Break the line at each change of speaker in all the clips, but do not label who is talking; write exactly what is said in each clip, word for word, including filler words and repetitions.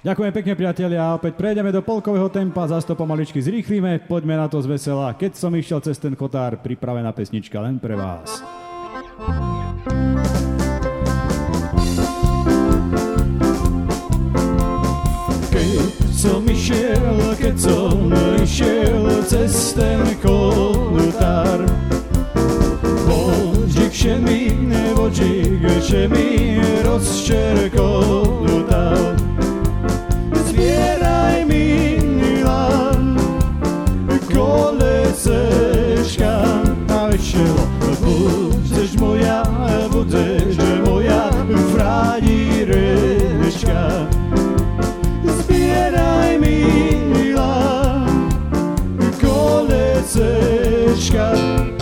Ďakujem pekne, priatelia. Opäť prejdeme do polkového tempa, zás to pomaličky zrýchlíme. Poďme na to z vesela. Keď som išiel cez ten chotár, pripravená pesnička len pre vás. Keď som išiel, keď som išiel cez ten chotár, vodík všemi, vodík všemi rozčerkotal. Zbieraj mi, milá, kolesečka a vešelo. Budeš moja, budeš moja frajerečka. Zbieraj mi, milá, kolesečka.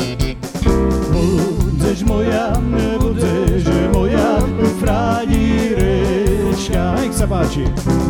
Budeš moja, budeš moja frajerečka. Nech sa páči.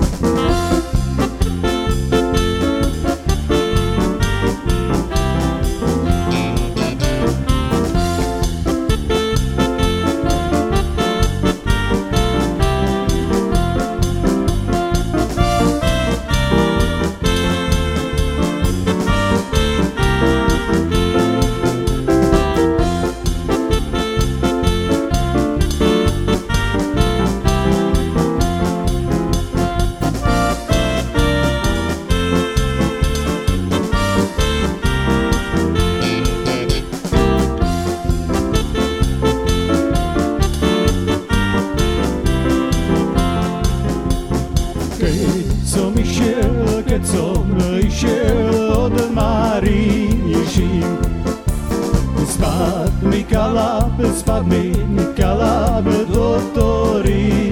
Keď som išiel od Maríši, spad mi kalab, spad mi kalab do Torí.